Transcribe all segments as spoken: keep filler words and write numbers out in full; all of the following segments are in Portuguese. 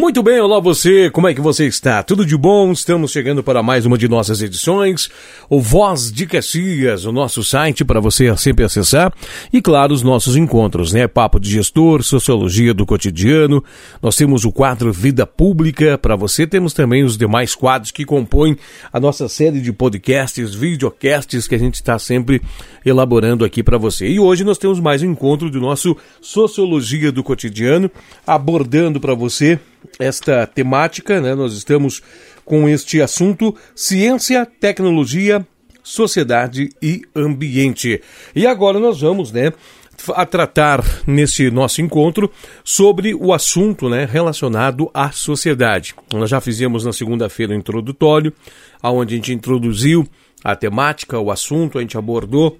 Muito bem, olá você, como é que você está? Tudo de bom? Estamos chegando para mais uma de nossas edições, o Voz de Caxias, o nosso site para você sempre acessar e, claro, os nossos encontros, né? Papo de gestor, sociologia do cotidiano, nós temos o quadro Vida Pública para você, temos também os demais quadros que compõem a nossa série de podcasts, videocasts que a gente está sempre elaborando aqui para você. E hoje nós temos mais um encontro do nosso Sociologia do Cotidiano, abordando para você esta temática, né? Nós estamos com este assunto: ciência, tecnologia, sociedade e ambiente. E agora nós vamos, né, a tratar nesse nosso encontro sobre o assunto, né, relacionado à sociedade. Nós já fizemos na segunda-feira o introdutório, onde a gente introduziu a temática, o assunto, a gente abordou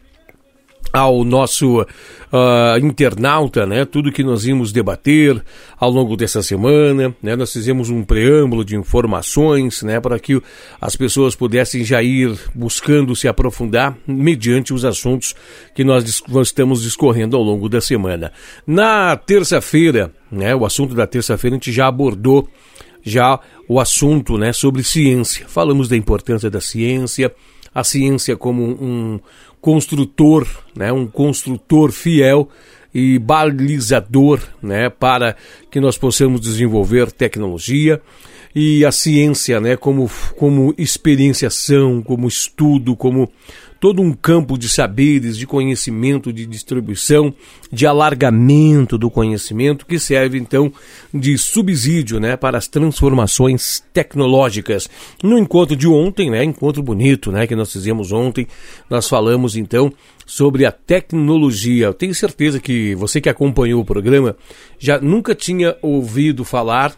ao nosso uh, internauta, né, tudo que nós íamos debater ao longo dessa semana, né, nós fizemos um preâmbulo de informações, né, para que as pessoas pudessem já ir buscando se aprofundar mediante os assuntos que nós, nós estamos discorrendo ao longo da semana. Na terça-feira, né, o assunto da terça-feira a gente já abordou já o assunto, né, sobre ciência. Falamos da importância da ciência, a ciência como um construtor, né, um construtor fiel e balizador, né, para que nós possamos desenvolver tecnologia, e a ciência, né, como, como experienciação, como estudo, como todo um campo de saberes, de conhecimento, de distribuição, de alargamento do conhecimento, que serve então de subsídio, né, para as transformações tecnológicas. No encontro de ontem, né, encontro bonito, né, que nós fizemos ontem, nós falamos então sobre a tecnologia. Eu tenho certeza que você que acompanhou o programa já nunca tinha ouvido falar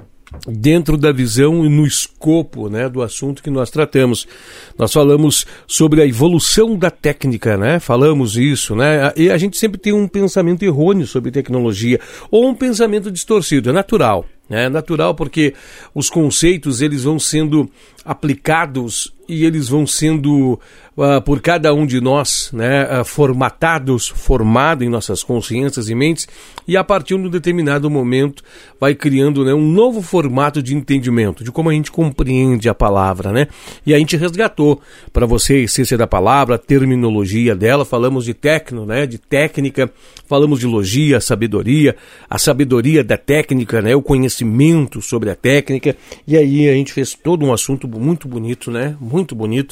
dentro da visão e no escopo, né, do assunto que nós tratamos. Nós falamos sobre a evolução da técnica, né? Falamos isso, né? E a gente sempre tem um pensamento errôneo sobre tecnologia, ou um pensamento distorcido, é natural, né? É natural porque os conceitos, eles vão sendo aplicados e eles vão sendo, uh, por cada um de nós, né, uh, formatados, formado em nossas consciências e mentes, e a partir de um determinado momento vai criando, né, um novo formato de entendimento, de como a gente compreende a palavra, né? E a gente resgatou para você a essência da palavra, a terminologia dela, falamos de tecno, né, de técnica, falamos de logia, sabedoria, a sabedoria da técnica, né, o conhecimento sobre a técnica, e aí a gente fez todo um assunto muito bonito, né, muito bonito,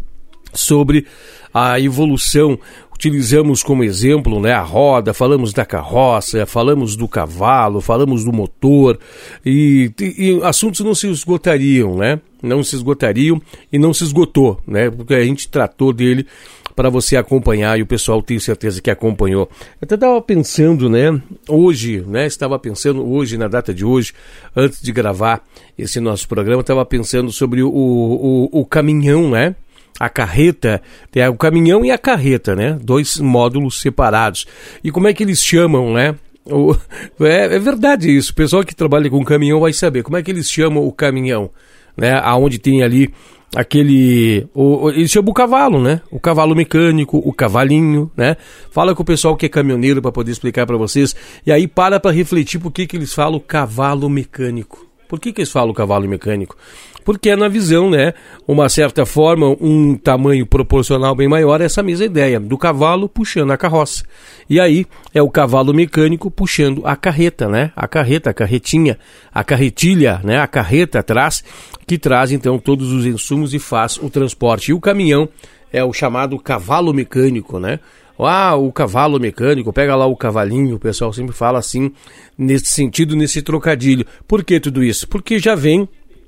sobre a evolução. Utilizamos como exemplo, né, a roda, falamos da carroça, falamos do cavalo, falamos do motor, e, e, e assuntos não se esgotariam, né? Não se esgotariam e não se esgotou, né? Porque a gente tratou dele para você acompanhar, e o pessoal tem certeza que acompanhou. Eu até estava pensando, né, hoje, né, estava pensando hoje, na data de hoje, antes de gravar esse nosso programa, estava pensando sobre o, o, o caminhão, né? A carreta, tem o caminhão e a carreta, né? Dois módulos separados. E como é que eles chamam, né? O, é, é verdade isso. O pessoal que trabalha com caminhão vai saber como é que eles chamam o caminhão, né? Aonde tem ali aquele... O, eles chamam o cavalo, né? O cavalo mecânico, o cavalinho, né? Fala com o pessoal que é caminhoneiro para poder explicar para vocês. E aí para para refletir por que que eles falam cavalo mecânico. Por que que eles falam cavalo mecânico? Porque é na visão, né, uma certa forma, um tamanho proporcional bem maior, essa mesma ideia, do cavalo puxando a carroça. E aí é o cavalo mecânico puxando a carreta, né, a carreta, a carretinha, a carretilha, né, a carreta atrás, que traz então todos os insumos e faz o transporte. E o caminhão é o chamado cavalo mecânico, né. Ah, o cavalo mecânico, pega lá o cavalinho, o pessoal sempre fala assim, nesse sentido, nesse trocadilho. Por que tudo isso? Porque já vem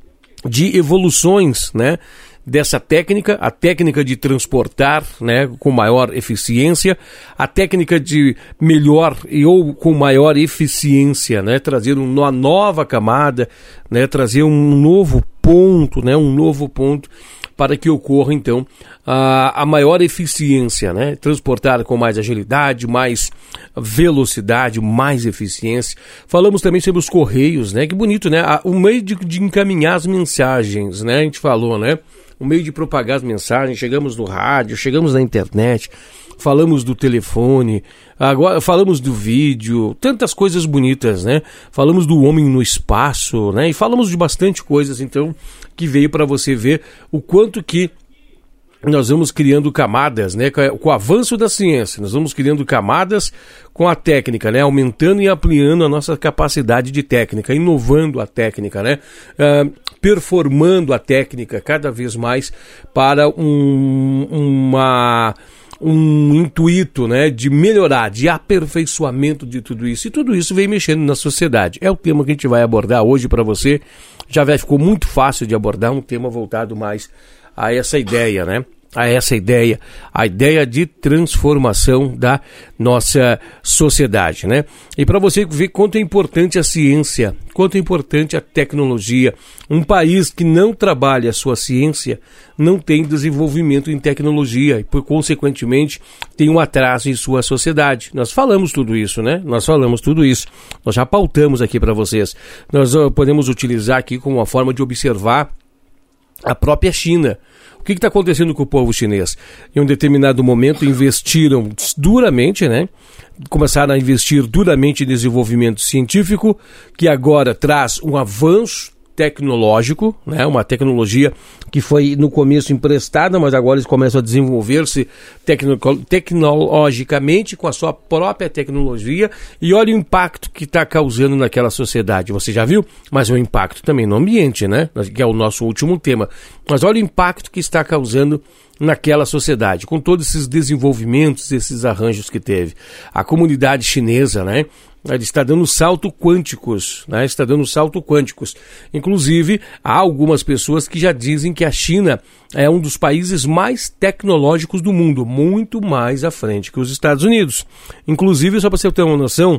de evoluções, né, dessa técnica, a técnica de transportar, né, com maior eficiência, a técnica de melhor e ou com maior eficiência, né, trazer uma nova camada, né, trazer um novo ponto, né, um novo ponto para que ocorra então a, a maior eficiência, né, transportar com mais agilidade, mais velocidade, mais eficiência. Falamos também sobre os correios, né, que bonito, né, o meio de, de encaminhar as mensagens, né, a gente falou, né, o meio de propagar as mensagens, chegamos no rádio, chegamos na internet, falamos do telefone, agora falamos do vídeo, tantas coisas bonitas, né? Falamos do homem no espaço, né? E falamos de bastante coisas, então, que veio para você ver o quanto que nós vamos criando camadas, né? Com o avanço da ciência, nós vamos criando camadas com a técnica, né? Aumentando e ampliando a nossa capacidade de técnica, inovando a técnica, né? Uh, performando a técnica cada vez mais para um, uma... um intuito, né, de melhorar, de aperfeiçoamento de tudo isso. E tudo isso vem mexendo na sociedade. É o tema que a gente vai abordar hoje para você. Já ficou muito fácil de abordar, um tema voltado mais a essa ideia, né? A essa ideia, a ideia de transformação da nossa sociedade, né? E para você ver quanto é importante a ciência, quanto é importante a tecnologia. Um país que não trabalha a sua ciência não tem desenvolvimento em tecnologia e, por consequentemente, tem um atraso em sua sociedade. Nós falamos tudo isso, né? Nós falamos tudo isso. Nós já pautamos aqui para vocês. Nós uh, podemos utilizar aqui como uma forma de observar a própria China. O que está acontecendo com o povo chinês? Em um determinado momento investiram duramente, né? Começaram a investir duramente em desenvolvimento científico, que agora traz um avanço tecnológico, né? Uma tecnologia que foi no começo emprestada, mas agora eles começam a desenvolver-se tecno- tecnologicamente com a sua própria tecnologia, e olha o impacto que está causando naquela sociedade. Você já viu? Mas é um impacto também no ambiente, né? Que é o nosso último tema. Mas olha o impacto que está causando naquela sociedade, com todos esses desenvolvimentos, esses arranjos que teve. A comunidade chinesa, né? Ele está dando saltos quânticos, né? Está dando saltos quânticos. Inclusive, há algumas pessoas que já dizem que a China é um dos países mais tecnológicos do mundo, muito mais à frente que os Estados Unidos. Inclusive, só para você ter uma noção,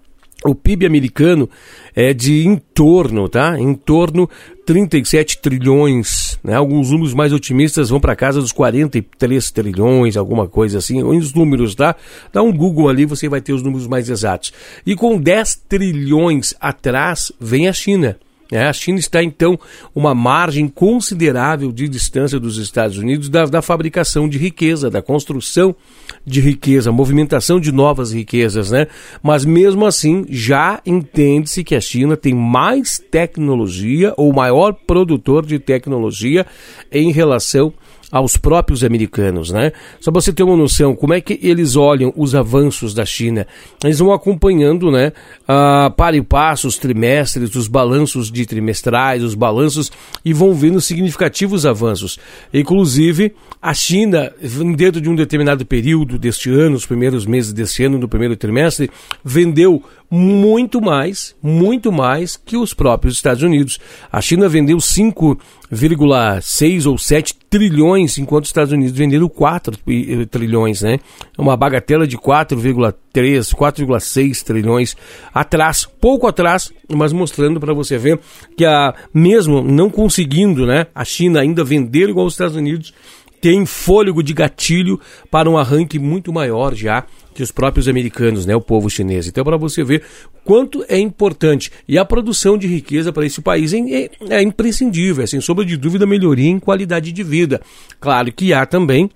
o P I B americano é de em torno, tá? Em torno trinta e sete trilhões, né? Alguns números mais otimistas vão para casa dos quarenta e três trilhões, alguma coisa assim. Os números, tá? Dá um Google ali, você vai ter os números mais exatos. E com dez trilhões atrás vem a China. É, a China está, então, uma margem considerável de distância dos Estados Unidos da, da fabricação de riqueza, da construção de riqueza, movimentação de novas riquezas, né? Mas, mesmo assim, já entende-se que a China tem mais tecnologia, ou maior produtor de tecnologia em relação aos próprios americanos, né? Só para você ter uma noção, como é que eles olham os avanços da China? Eles vão acompanhando, né, uh, para e passo, os trimestres, os balanços de trimestrais, os balanços, e vão vendo significativos avanços. Inclusive, a China, dentro de um determinado período deste ano, os primeiros meses deste ano, no primeiro trimestre, vendeu muito mais, muito mais que os próprios Estados Unidos. A China vendeu cinco vírgula seis ou sete trilhões, enquanto os Estados Unidos venderam quatro trilhões, né? Uma bagatela de quatro vírgula três, quatro vírgula seis trilhões atrás, pouco atrás, mas mostrando para você ver que a, mesmo não conseguindo, né, a China ainda vender igual aos Estados Unidos, tem fôlego de gatilho para um arranque muito maior já que os próprios americanos, né, o povo chinês. Então, para você ver quanto é importante. E a produção de riqueza para esse país é, é, é imprescindível, é, sem sombra de dúvida, melhoria em qualidade de vida. Claro que há também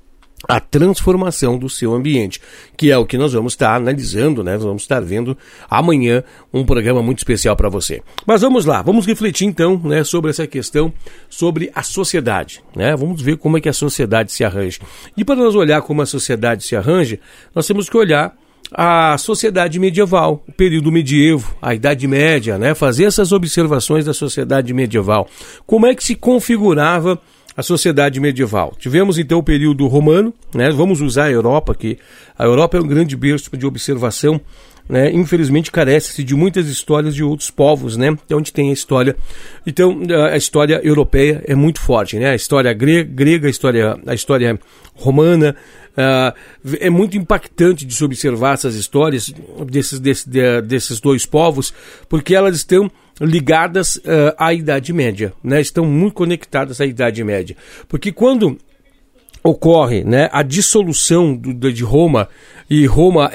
a transformação do seu ambiente, que é o que nós vamos estar analisando, né? Nós vamos estar vendo amanhã um programa muito especial para você. Mas vamos lá, vamos refletir então, né, sobre essa questão, sobre a sociedade, né? Vamos ver como é que a sociedade se arranja. E para nós olhar como a sociedade se arranja, nós temos que olhar a sociedade medieval, o período medievo, a Idade Média, né? Fazer essas observações da sociedade medieval. Como é que se configurava a sociedade medieval? Tivemos então o período romano, né? Vamos usar a Europa, que a Europa é um grande berço de observação, né? Infelizmente carece-se de muitas histórias de outros povos, né? É onde tem a história. Então a história europeia é muito forte, né? A história grega, grega a, história, a história romana, uh, é muito impactante de se observar essas histórias desses, desse, de, desses dois povos, porque elas estão ligadas uh, à Idade Média, né? Estão muito conectadas à Idade Média, porque quando ocorre, né, a dissolução do, de Roma, e Roma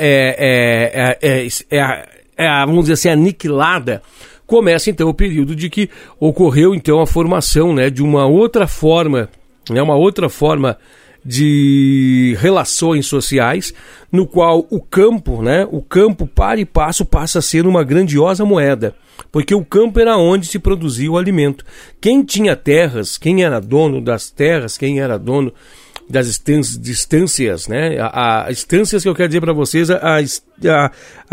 é, é, é, é, é, é, vamos dizer assim, aniquilada, começa então o período de que ocorreu então a formação, né, de uma outra forma, né, uma outra forma de relações sociais, no qual o campo, né, o campo para e passo passa a ser uma grandiosa moeda, porque o campo era onde se produzia o alimento. Quem tinha terras, quem era dono das terras, quem era dono das distâncias, né, a, a estâncias que eu quero dizer para vocês, a, a,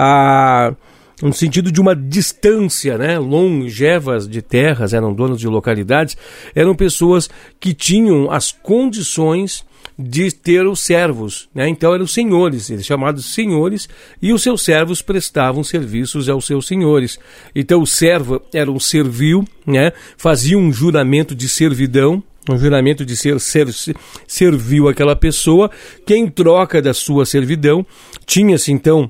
a no sentido de uma distância, né, longevas de terras, eram donos de localidades, eram pessoas que tinham as condições de ter os servos, né? Então eram senhores, eles chamados senhores, e os seus servos prestavam serviços aos seus senhores. Então o servo era um servil, né? Fazia um juramento de servidão, um juramento de ser, ser servil àquela pessoa, que em troca da sua servidão tinha-se então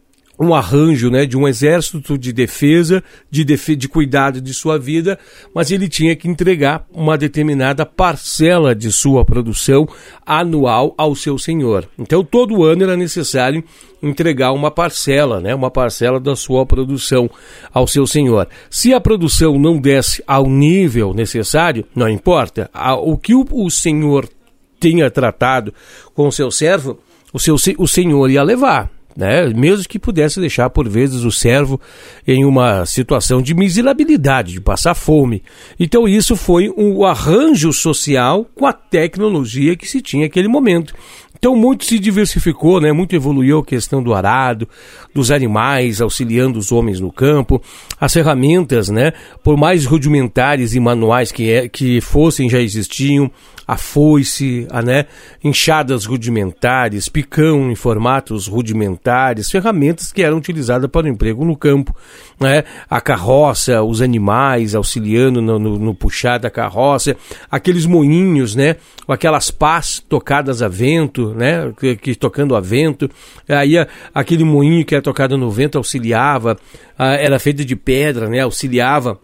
um arranjo, né, de um exército de defesa, de, defe- de cuidado de sua vida, mas ele tinha que entregar uma determinada parcela de sua produção anual ao seu senhor. Então, todo ano era necessário entregar uma parcela, né, uma parcela da sua produção ao seu senhor. Se a produção não desse ao nível necessário, não importa, o que o, o senhor tenha tratado com o seu servo, o, seu, o senhor ia levar. Né? Mesmo que pudesse deixar por vezes o servo em uma situação de miserabilidade, de passar fome. Então isso foi um arranjo social com a tecnologia que se tinha naquele momento. Então muito se diversificou, né? Muito evoluiu a questão do arado, dos animais auxiliando os homens no campo, as ferramentas, né? Por mais rudimentares e manuais que, é, que fossem, já existiam, a foice, a, né? Enxadas rudimentares, picão em formatos rudimentares, ferramentas que eram utilizadas para o emprego no campo, né? A carroça, os animais auxiliando no, no, no puxar da carroça, aqueles moinhos, né? Aquelas pás tocadas a vento, né, que, que tocando a vento, aí a, aquele moinho que era tocado no vento auxiliava, a, era feito de pedra, né, auxiliava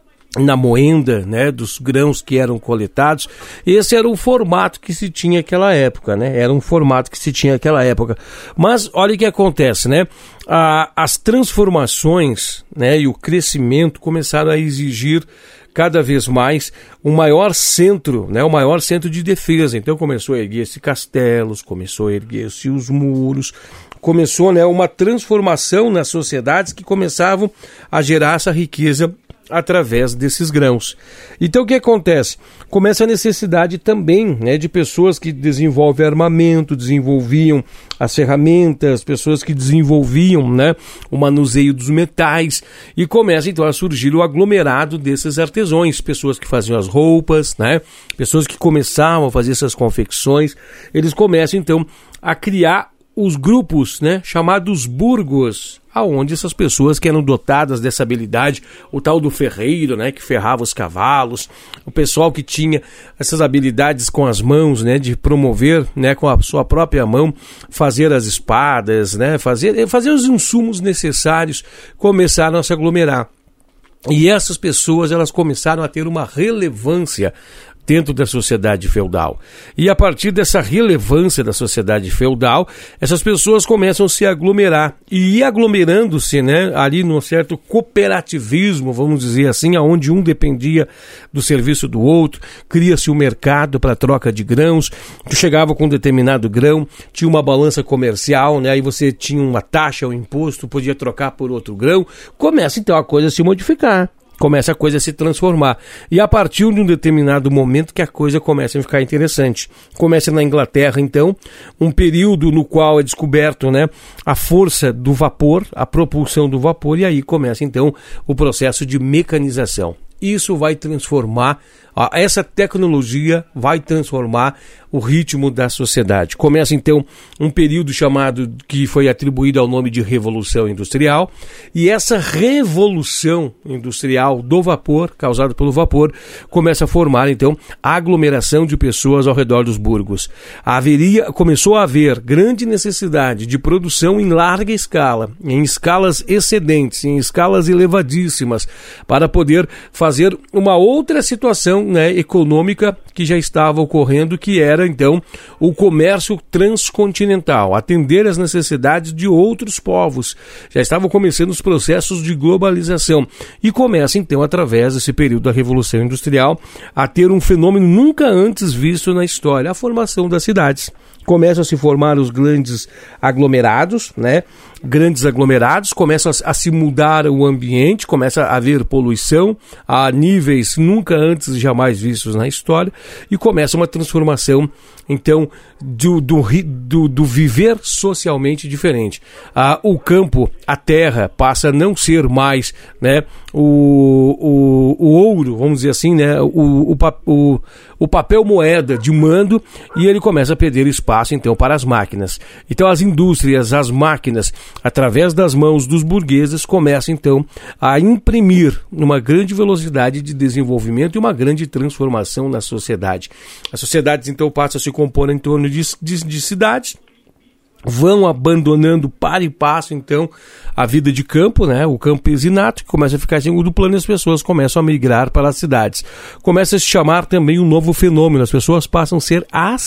na moenda, né, dos grãos que eram coletados. Esse era o formato que se tinha naquela época, né, era um formato que se tinha naquela época. Mas olha o que acontece, né, a, as transformações, né, e o crescimento começaram a exigir cada vez mais um maior centro, né, um maior centro de defesa. Então começou a erguer-se castelos, começou a erguer-se os muros, começou, né, uma transformação nas sociedades que começavam a gerar essa riqueza através desses grãos. Então o que acontece? Começa a necessidade também, né, de pessoas que desenvolvem armamento, desenvolviam as ferramentas, pessoas que desenvolviam, né, o manuseio dos metais, e começa então a surgir o aglomerado desses artesãos, pessoas que faziam as roupas, né, pessoas que começavam a fazer essas confecções. Eles começam então a criar os grupos, né, chamados burgos, aonde essas pessoas que eram dotadas dessa habilidade, o tal do ferreiro, né, que ferrava os cavalos, o pessoal que tinha essas habilidades com as mãos, né, de promover, né, com a sua própria mão, fazer as espadas, né, fazer, fazer os insumos necessários, começaram a se aglomerar. E essas pessoas, elas começaram a ter uma relevância dentro da sociedade feudal. E a partir dessa relevância da sociedade feudal, essas pessoas começam a se aglomerar. E ir aglomerando-se, né, ali num certo cooperativismo, vamos dizer assim, onde um dependia do serviço do outro, cria-se um mercado para troca de grãos, tu chegava com um determinado grão, tinha uma balança comercial, né, aí você tinha uma taxa, um imposto, podia trocar por outro grão. Começa então a coisa a se modificar. Começa a coisa a se transformar. E a partir de um determinado momento que a coisa começa a ficar interessante. Começa na Inglaterra, então, um período no qual é descoberto, né, a força do vapor, a propulsão do vapor, e aí começa, então, o processo de mecanização. Isso vai transformar, essa tecnologia vai transformar o ritmo da sociedade. Começa então um período chamado, que foi atribuído ao nome de Revolução Industrial, e essa revolução industrial do vapor, causada pelo vapor, começa a formar então a aglomeração de pessoas ao redor dos burgos. Haveria, começou a haver grande necessidade de produção em larga escala, em escalas excedentes, em escalas elevadíssimas, para poder fazer fazer uma outra situação, né, econômica que já estava ocorrendo, que era então o comércio transcontinental, atender às necessidades de outros povos. Já estavam começando os processos de globalização e começa então, através desse período da Revolução Industrial, a ter um fenômeno nunca antes visto na história, a formação das cidades. Começam a se formar os grandes aglomerados, né? Grandes aglomerados, começa a, a se mudar o ambiente, começa a haver poluição a níveis nunca antes jamais vistos na história e começa uma transformação, então, do, do, do, do viver socialmente diferente. Ah, o campo, a terra, passa a não ser mais, né, o, o, o ouro, vamos dizer assim, né, o, o, o, o papel moeda de mando, e ele começa a perder espaço, então, para as máquinas. Então, as indústrias, as máquinas, através das mãos dos burgueses, começam então a imprimir uma grande velocidade de desenvolvimento e uma grande transformação na sociedade. As sociedades então passam a se compor em torno de, de, de cidades, vão abandonando para e passo então a vida de campo, né? O campesinato, que começa a ficar em segundo plano, e as pessoas começam a migrar para as cidades. Começa a se chamar também um novo fenômeno, as pessoas passam a ser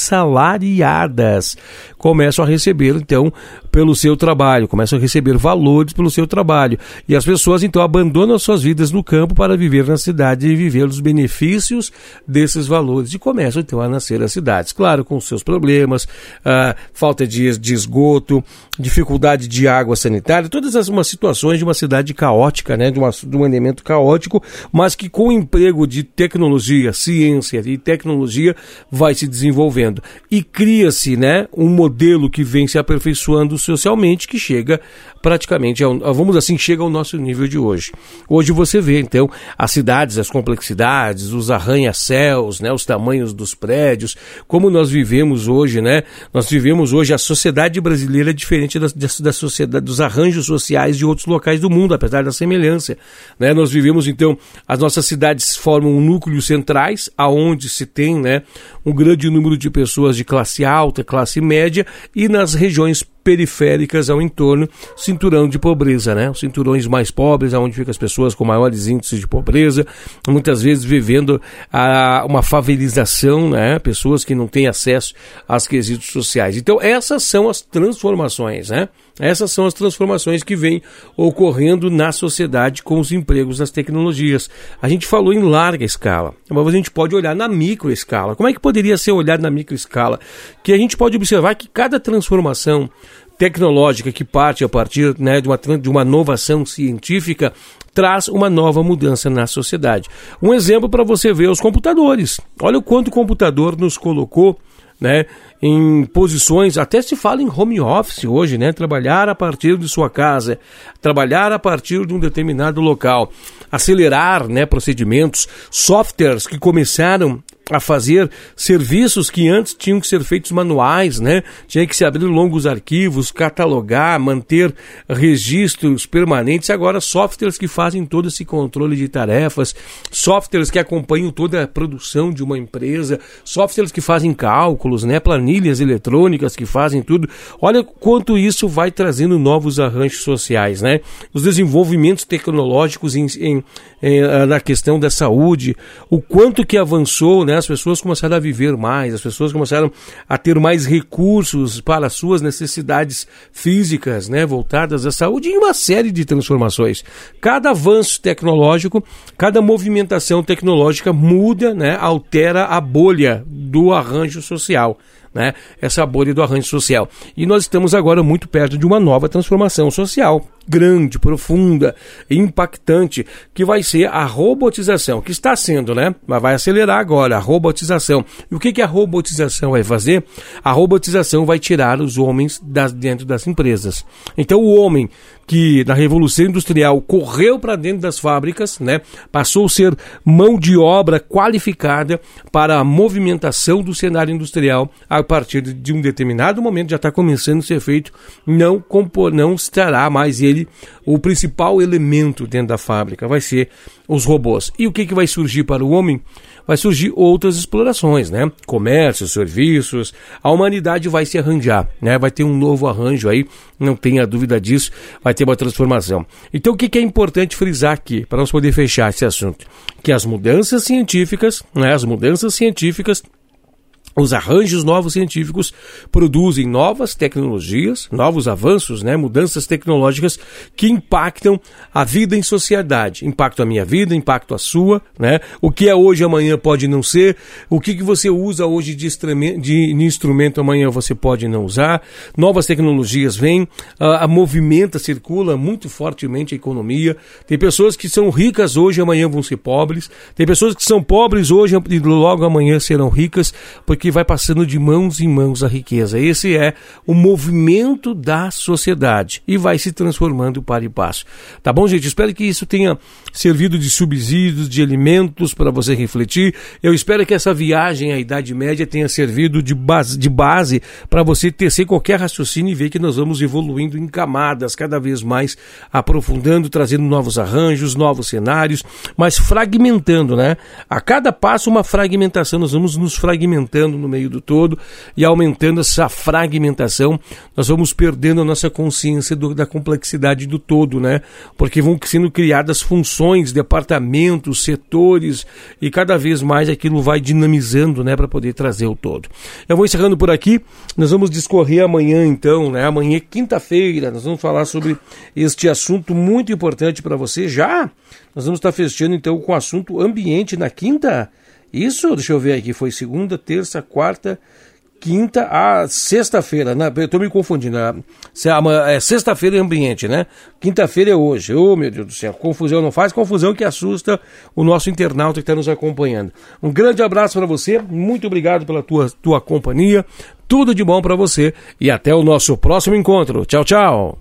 assalariadas, começam a receber então pelo seu trabalho, começam a receber valores pelo seu trabalho, e as pessoas então abandonam as suas vidas no campo para viver na cidade e viver os benefícios desses valores, e começam então a nascer as cidades, claro, com os seus problemas, uh, falta de, de esgoto, dificuldade de água sanitária, todas as umas situações de uma cidade caótica, né, de, uma, de um elemento caótico, mas que com o emprego de tecnologia, ciência e tecnologia vai se desenvolvendo, e cria-se, né, um modelo que vem se aperfeiçoando socialmente, que chega praticamente, ao, vamos assim, chega ao nosso nível de hoje. Hoje você vê, então, as cidades, as complexidades, os arranha-céus, né, os tamanhos dos prédios, como nós vivemos hoje, né, nós vivemos hoje, a sociedade brasileira é diferente da, da sociedade, dos arranjos sociais de outros locais do mundo, apesar da semelhança, né, nós vivemos, então, as nossas cidades formam núcleos centrais, aonde se tem, né, um grande número de pessoas de classe alta, classe média, e nas regiões periféricas ao entorno, cinturão de pobreza, né? Os cinturões mais pobres, onde ficam as pessoas com maiores índices de pobreza, muitas vezes vivendo a, uma favelização, né? Pessoas que não têm acesso aos quesitos sociais. Então, essas são as transformações, né? Essas são as transformações que vêm ocorrendo na sociedade com os empregos das tecnologias. A gente falou em larga escala, mas a gente pode olhar na microescala. Como é que poderia ser olhado na microescala? Que a gente pode observar que cada transformação tecnológica que parte a partir, né, de, uma, de uma inovação científica traz uma nova mudança na sociedade. Um exemplo para você ver, os computadores. Olha o quanto o computador nos colocou, né, em posições, até se fala em home office hoje, né, trabalhar a partir de sua casa, trabalhar a partir de um determinado local, acelerar, né, procedimentos, softwares que começaram a fazer serviços que antes tinham que ser feitos manuais, né? Tinha que se abrir longos arquivos, catalogar, manter registros permanentes. Agora, softwares que fazem todo esse controle de tarefas, softwares que acompanham toda a produção de uma empresa, softwares que fazem cálculos, né? Planilhas eletrônicas que fazem tudo. Olha quanto isso vai trazendo novos arranjos sociais, né? Os desenvolvimentos tecnológicos em, em, em, na questão da saúde, o quanto que avançou, né? As pessoas começaram a viver mais, as pessoas começaram a ter mais recursos para as suas necessidades físicas, né, voltadas à saúde, e uma série de transformações. Cada avanço tecnológico, cada movimentação tecnológica muda, né, altera a bolha do arranjo social, né, essa bolha do arranjo social. E nós estamos agora muito perto de uma nova transformação social, grande, profunda, impactante, que vai ser a robotização, que está sendo, né? Mas vai acelerar agora, a robotização. E o que, que a robotização vai fazer? A robotização vai tirar os homens das, dentro das empresas. Então o homem que na Revolução Industrial correu para dentro das fábricas, né? Passou a ser mão de obra qualificada para a movimentação do cenário industrial, a partir de um determinado momento já está começando a ser feito, não, compor, não estará mais ele ele o principal elemento dentro da fábrica, vai ser os robôs. E o que, que vai surgir para o homem? Vai surgir outras explorações, né? Comércio, serviços, a humanidade vai se arranjar, né? Vai ter um novo arranjo aí, não tenha dúvida disso, vai ter uma transformação. Então o que, que é importante frisar aqui, para nós poder fechar esse assunto? Que as mudanças científicas, né? As mudanças científicas, os arranjos novos científicos produzem novas tecnologias, novos avanços, né, mudanças tecnológicas que impactam a vida em sociedade. Impactam a minha vida, impactam a sua, né? O que é hoje, amanhã pode não ser. O que, que você usa hoje de, de, de instrumento, amanhã você pode não usar. Novas tecnologias vêm, a, a movimenta, circula muito fortemente a economia. Tem pessoas que são ricas hoje, amanhã vão ser pobres. Tem pessoas que são pobres hoje e logo amanhã serão ricas, porque que vai passando de mãos em mãos a riqueza. Esse é o movimento da sociedade e vai se transformando para e passo. Tá bom, gente? Espero que isso tenha servido de subsídios, de alimentos para você refletir. Eu espero que essa viagem à Idade Média tenha servido de base, de base para você tecer qualquer raciocínio e ver que nós vamos evoluindo em camadas, cada vez mais aprofundando, trazendo novos arranjos, novos cenários, mas fragmentando, né? A cada passo uma fragmentação, nós vamos nos fragmentando no meio do todo e aumentando essa fragmentação, nós vamos perdendo a nossa consciência do, da complexidade do todo, né? Porque vão sendo criadas funções, departamentos, setores e cada vez mais aquilo vai dinamizando, né, para poder trazer o todo. Eu vou encerrando por aqui, nós vamos discorrer amanhã então, né? Amanhã, quinta-feira, nós vamos falar sobre este assunto muito importante para você. Já nós vamos estar fechando então com o assunto ambiente na quinta. Isso, deixa eu ver aqui, foi segunda, terça, quarta, quinta, a sexta-feira, né? Eu tô me confundindo, é sexta-feira é ambiente, né? Quinta-feira é hoje, oh meu Deus do céu, confusão, não faz confusão que assusta o nosso internauta que está nos acompanhando. Um grande abraço para você, muito obrigado pela tua, tua companhia, tudo de bom para você e até o nosso próximo encontro. Tchau, tchau!